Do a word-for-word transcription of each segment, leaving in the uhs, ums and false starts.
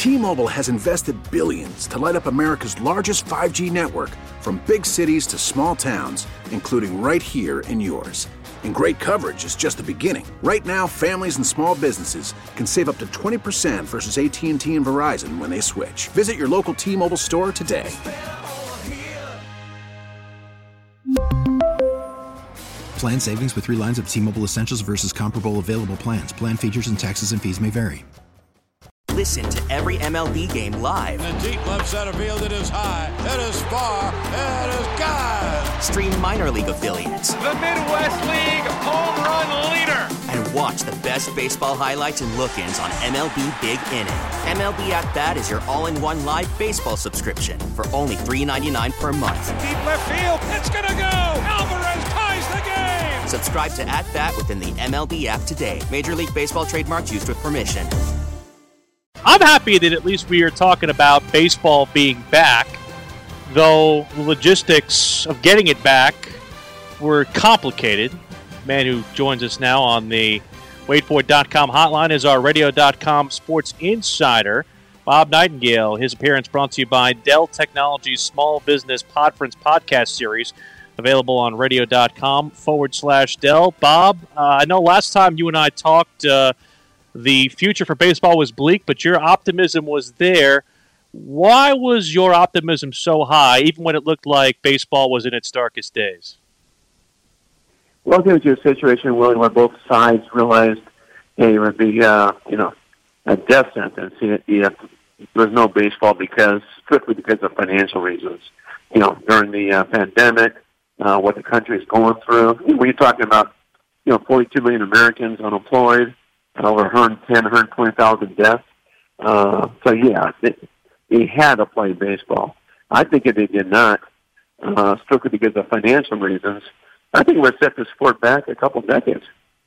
T-Mobile has invested billions to light up America's largest five G network, from big cities to small towns, including right here in yours. And great coverage is just the beginning. Right now, families and small businesses can save up to twenty percent versus A T and T and Verizon when they switch. Visit your local T-Mobile store today. Plan savings with three lines of T-Mobile Essentials versus comparable available plans. Plan features and taxes and fees may vary. Listen to every M L B game live. In the deep left center field, it is high, it is far, it is gone. Stream minor league affiliates. The Midwest League home run leader. And watch the best baseball highlights and look-ins on M L B Big Inning. M L B At Bat is your all-in-one live baseball subscription for only three ninety-nine per month. Deep left field, it's gonna go. Alvarez ties the game. Subscribe to At Bat within the M L B app today. Major League Baseball trademarks used with permission. I'm happy that at least we are talking about baseball being back, though the logistics of getting it back were complicated. The man who joins us now on the wait for it dot com hotline is our radio dot com sports insider, Bob Nightingale. His appearance brought to you by Dell Technologies Small Business Podference podcast series, available on radio dot com forward slash Dell. Bob, uh, I know last time you and I talked, uh, the future for baseball was bleak, but your optimism was there. Why was your optimism so high, even when it looked like baseball was in its darkest days? Well, I think it was a situation, Willie, where both sides realized, hey, it would be, uh, you know, a death sentence. You, you have to, there was no baseball because, strictly because of financial reasons. You know, during the uh, pandemic, uh, what the country is going through. We're talking about, you know, forty-two million Americans unemployed, over one hundred ten, one hundred twenty thousand deaths. Uh, so, yeah, they, they had to play baseball. I think if they did not, uh, strictly because of financial reasons, I think it would set the sport back a couple decades.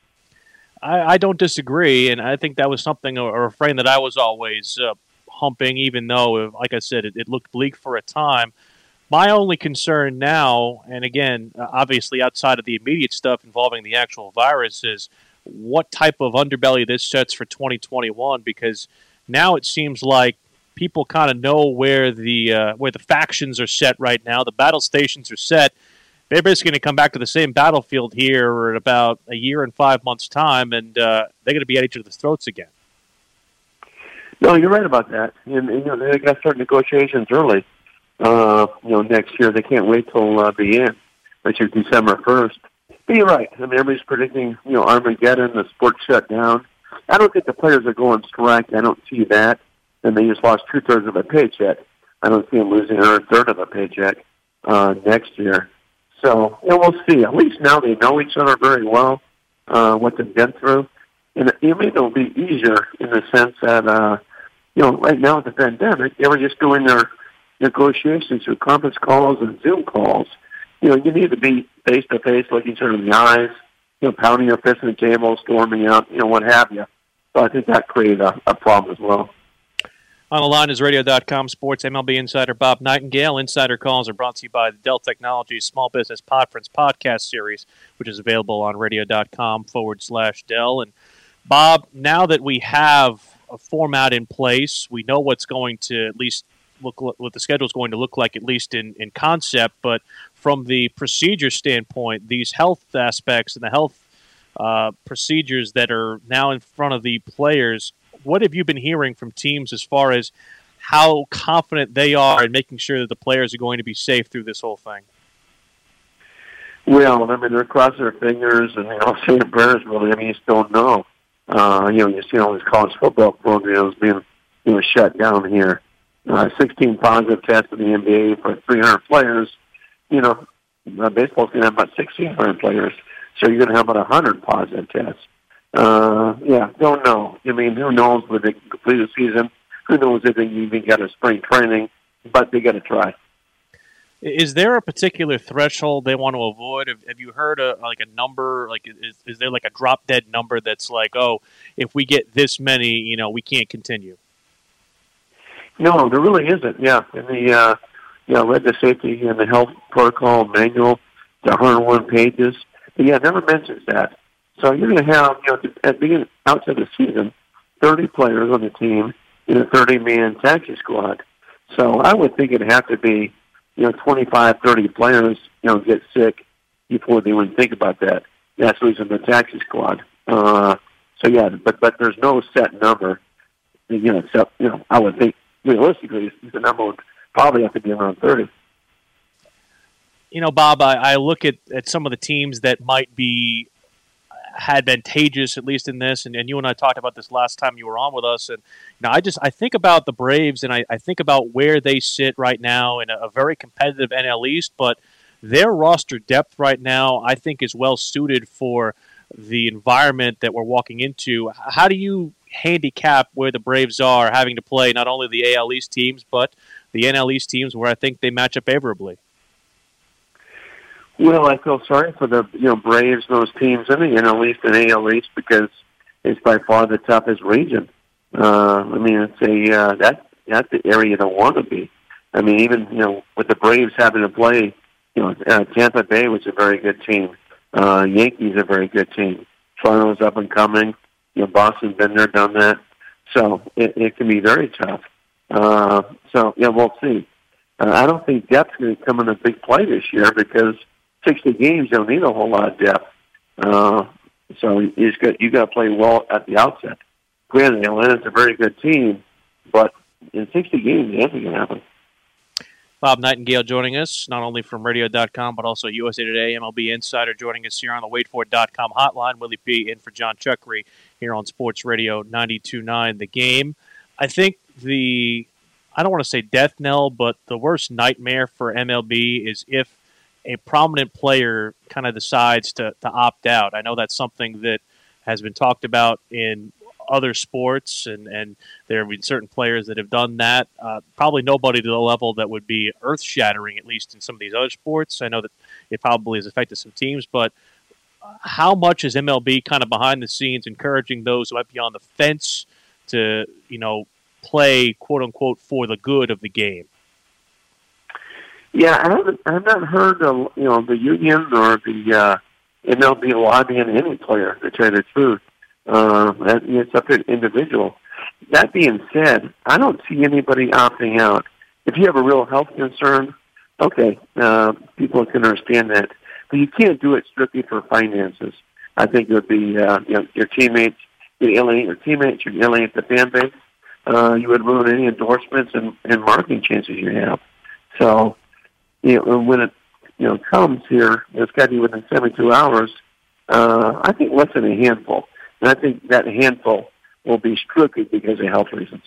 I, I don't disagree, and I think that was something, a, a refrain that I was always uh, humping, even though, like I said, it, it looked bleak for a time. My only concern now, and again, obviously outside of the immediate stuff involving the actual virus, is what type of underbelly this sets for twenty twenty-one, because now it seems like people kind of know where the uh, where the factions are set right now. The battle stations are set. They're basically going to come back to the same battlefield here in about a year and five months' time, and uh, they're going to be at each other's throats again. No, you're right about that. And, and you know, they got to start negotiations early. Uh, you know, next year they can't wait till uh, the end, which is December first. But you're right. I mean, everybody's predicting, you know, Armageddon, the sport shut down. I don't think the players are going strike. I don't see that. And they just lost two-thirds of a paycheck. I don't see them losing another third of a paycheck uh, next year. So, yeah, we'll see. At least now they know each other very well, uh, what they've been through. And it may it'll be easier in the sense that, uh, you know, right now with the pandemic, they were just doing their negotiations through conference calls and Zoom calls. You know, you need to be face-to-face, looking each other in the eyes, you know, pounding your fist on the table, storming out, you know, what have you. So I think that created a, a problem as well. On the line is radio dot com sports M L B insider Bob Nightingale. Insider calls are brought to you by the Dell Technologies Small Business Podference podcast series, which is available on radio dot com forward slash Dell. And Bob, now that we have a format in place, we know what's going to at least look what the schedule is going to look like, at least in, in concept. But from the procedure standpoint, these health aspects and the health uh, procedures that are now in front of the players, what have you been hearing from teams as far as how confident they are in making sure that the players are going to be safe through this whole thing? Well, I mean, they're crossing their fingers and, you know, saying prayers, really. I mean, you just don't know. Uh, you know, you see all these college football programs being, you know, shut down here. Uh, sixteen positive tests in the N B A for three hundred players. You know, uh, baseball's going to have about sixteen hundred players, so you're going to have about one hundred positive tests. Uh, yeah, don't know. I mean, who knows whether they can complete the season? Who knows if they even got a spring training? But they got to try. Is there a particular threshold they want to avoid? Have, have you heard a like a number? Like, is, is there like a drop dead number that's like, oh, if we get this many, you know, we can't continue? No, there really isn't. Yeah, in the uh, you know, read the safety and the health protocol manual, the one hundred one pages. But yeah, it never mentions that. So you're going to have, you know, at the beginning, outside the season, thirty players on the team, in a thirty-man taxi squad. So I would think it'd have to be, you know, twenty-five, thirty players, you know, get sick before they would think about that. That's losing the taxi squad. Uh, so yeah, but but there's no set number. You know, except you know, I would think realistically the number would probably have to be around thirty. You know, Bob, I, I look at, at some of the teams that might be advantageous, at least in this, and, and you and I talked about this last time you were on with us, and you know, I just I think about the Braves, and I, I think about where they sit right now in a, a very competitive N L East, but their roster depth right now, I think, is well suited for the environment that we're walking into. How do you handicap where the Braves are having to play not only the A L East teams, but the N L East teams where I think they match up favorably? Well, I feel sorry for the you know Braves, those teams in the N L East and A L East, because it's by far the toughest region. Uh, I mean, it's a uh, that that's the area you don't want to be. I mean, even you know with the Braves having to play, you know uh, Tampa Bay was a very good team. Uh, Yankees a very good team. Toronto's up and coming. You know, Boston's been there, done that. So it, it can be very tough. Uh, so yeah, we'll see. Uh, I don't think depth's going to come in a big play this year because sixty games don't need a whole lot of depth. Uh, so you just got you got to play well at the outset. Granted, Atlanta's a very good team, but in sixty games, anything can happen. Bob Nightingale joining us, not only from radio dot com, but also U S A Today, M L B Insider joining us here on the wait for it dot com hotline. Willie P. in for John Chuckery here on Sports Radio ninety-two point nine The Game. I think the, I don't want to say death knell, but the worst nightmare for M L B is if a prominent player kind of decides to, to opt out. I know that's something that has been talked about in other sports, and, and there have been certain players that have done that. Uh, probably nobody to the level that would be earth-shattering, at least in some of these other sports. I know that it probably has affected some teams, but how much is M L B kind of behind the scenes encouraging those who might be on the fence to, you know, play, quote-unquote, for the good of the game? Yeah, I haven't, I have not heard, uh, you know, the union or the uh, M L B lobbying any player, to tell you the truth. Uh, that, it's up to an individual. That being said, I don't see anybody opting out. If you have a real health concern, okay, uh, people can understand that. But you can't do it strictly for finances. I think it would be, uh, you know, your teammates, you'd alienate your teammates, you'd alienate the fan base. Uh, you would ruin any endorsements and, and marketing chances you have. So, you know, when it, you know, comes here, it's got to be within seventy-two hours. Uh, I think less than a handful. And I think that handful will be strictly because of health reasons.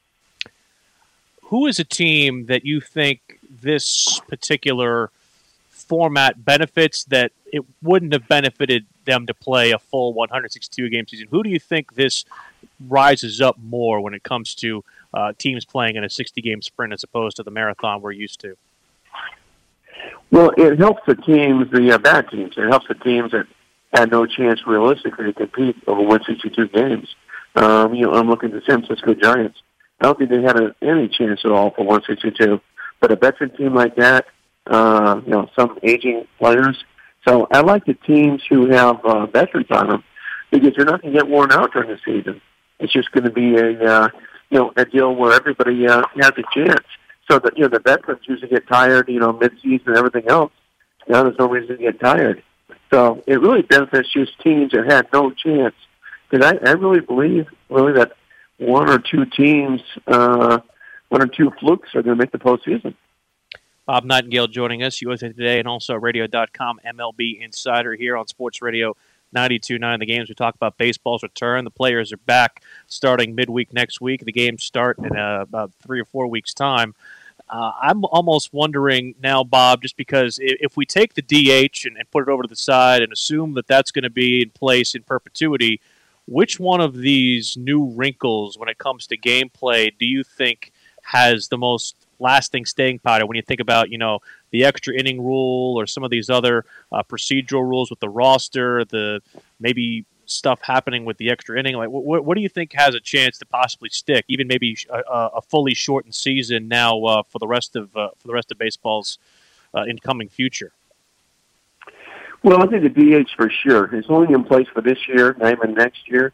Who is a team that you think this particular format benefits that it wouldn't have benefited them to play a full one hundred sixty-two game season? Who do you think this rises up more when it comes to uh, teams playing in a sixty game sprint as opposed to the marathon we're used to? Well, it helps the teams, the uh, bad teams. It helps the teams that had no chance realistically to compete over one hundred sixty-two games. Um, you know, I'm looking at the San Francisco Giants. I don't think they had a, any chance at all for one hundred sixty-two. But a veteran team like that, uh, you know, some aging players. So I like the teams who have uh, veterans on them because you're not going to get worn out during the season. It's just going to be a, uh, you know, a deal where everybody uh, has a chance. So that, you know, the veterans usually get tired, you know, mid-season and everything else. Now there's no reason to get tired. So it really benefits just teams that had no chance. Because I, I really believe, really, that one or two teams, uh, one or two flukes are going to make the postseason. Bob Nightingale joining us, U S A Today, and also radio dot com M L B Insider here on Sports Radio ninety-two point nine The Games. We talk about baseball's return. The players are back starting midweek next week. The games start in uh, about three or four weeks' time. Uh, I'm almost wondering now, Bob, just because if we take the D H and, and put it over to the side and assume that that's going to be in place in perpetuity, which one of these new wrinkles when it comes to gameplay do you think has the most lasting staying power when you think about, you know, the extra inning rule or some of these other uh, procedural rules with the roster, the maybe stuff happening with the extra inning? Like, what, what do you think has a chance to possibly stick? Even maybe a, a fully shortened season now uh, for the rest of uh, for the rest of baseball's uh, incoming future. Well, I think the D H for sure. It's only in place for this year, not even next year.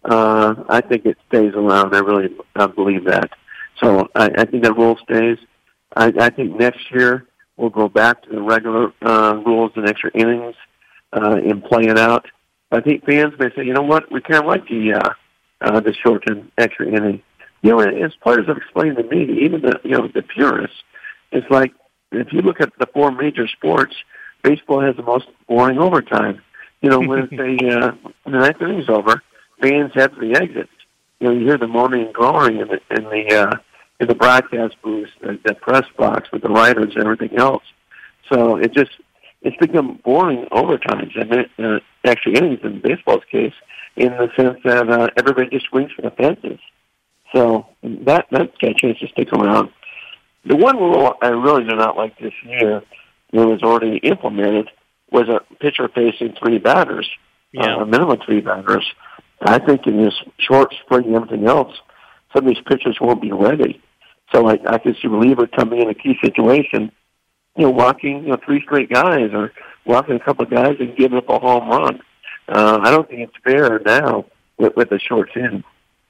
uh, I think it stays around. I really uh, believe that. So I, I think that rule stays. I, I think next year we'll go back to the regular uh, rules and extra innings uh, and play it out. I think fans may say, you know what, we kind of like the uh, uh, the shortened extra inning. You know, as players have explained to me, even the you know the purists, it's like if you look at the four major sports, baseball has the most boring overtime. You know, when they uh, when the ninth inning's over, fans head for the exits. You know, you hear the moaning and groaning in the in the uh, in the broadcast booth, the, the press box with the writers and everything else. So it just it's become boring overtimes and uh, extra innings in baseball's case, in the sense that uh, everybody just swings for the fences. So that that's got a chance to stick around. The one rule I really do not like this year, that was already implemented, was a pitcher facing three batters, yeah. uh, a minimum three batters. I think in this short spring and everything else, some of these pitchers won't be ready. So I, I could see a reliever coming in a key situation, you know, walking you know, three straight guys or walking a couple of guys and giving up a home run. Uh, I don't think it's fair now with, with the short season.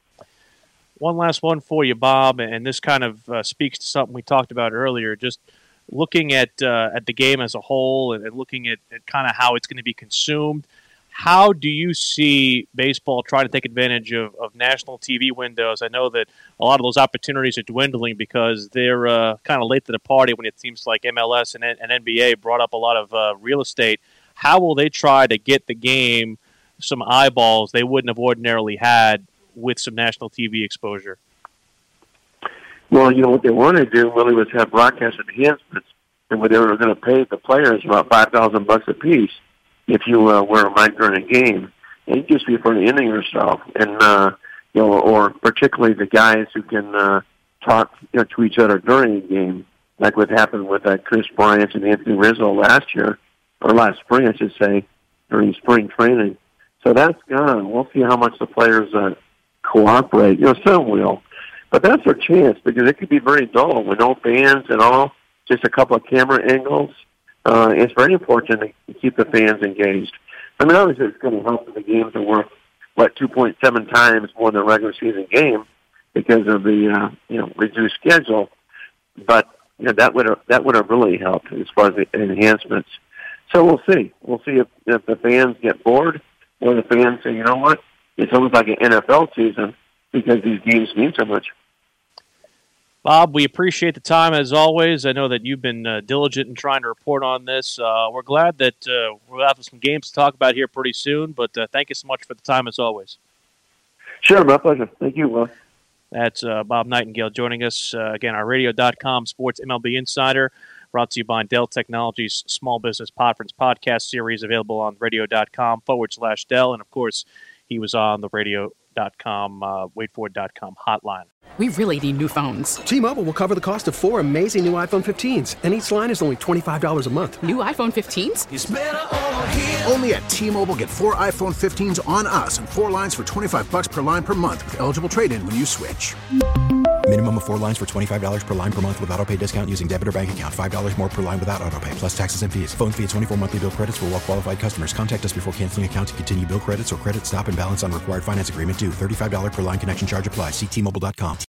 One last one for you, Bob, and this kind of uh, speaks to something we talked about earlier, just looking at uh, at the game as a whole and, and looking at, at kind of how it's going to be consumed. How do you see baseball trying to take advantage of, of national T V windows? I know that a lot of those opportunities are dwindling because they're uh, kind of late to the party when it seems like M L S and, and N B A brought up a lot of uh, real estate. How will they try to get the game some eyeballs they wouldn't have ordinarily had with some national T V exposure? Well, you know, what they want to do really was have broadcast enhancements, and what they were going to pay the players about five thousand bucks a piece if you uh, wear a mic during a game. And it just be for an inning or so, and uh, you know, or particularly the guys who can uh, talk you know, to each other during a game, like what happened with uh, Chris Bryant and Anthony Rizzo last year, or last spring, I should say, during spring training. So that's gone. We'll see how much the players uh, cooperate. You know, some will. But that's their chance, because it could be very dull with no fans at all, just a couple of camera angles. Uh, it's very important to keep the fans engaged. I mean, obviously it's going to help that the games are worth, what, two point seven times more than a regular season game because of the, uh, you know, reduced schedule. But, you know, that would have, that would have really helped as far as the enhancements. So we'll see. We'll see if, if the fans get bored or the fans say, you know what, it's almost like an N F L season because these games mean so much. Bob, we appreciate the time as always. I know that you've been uh, diligent in trying to report on this. Uh, we're glad that uh, we'll have some games to talk about here pretty soon, but uh, thank you so much for the time as always. Sure, my pleasure. Thank you, Will. That's uh, Bob Nightingale joining us. Uh, again, our radio dot com Sports M L B Insider, brought to you by Dell Technologies Small Business Podference podcast series, available on radio dot com forward slash Dell. And, of course, he was on the radio dot com, uh, wait for it dot com hotline. We really need new phones. T-Mobile will cover the cost of four amazing new iPhone fifteens, and each line is only twenty-five dollars a month. New iPhone fifteens? It's better over here. Only at T-Mobile, get four iPhone fifteens on us and four lines for twenty-five dollars per line per month with eligible trade-in when you switch. Minimum of four lines for twenty-five dollars per line per month with autopay discount using debit or bank account. five dollars more per line without autopay, plus taxes and fees. Phone fee at twenty-four monthly bill credits for well-qualified customers. Contact us before canceling account to continue bill credits or credit stop and balance on required finance agreement due. thirty-five dollars per line connection charge applies. See T Mobile dot com.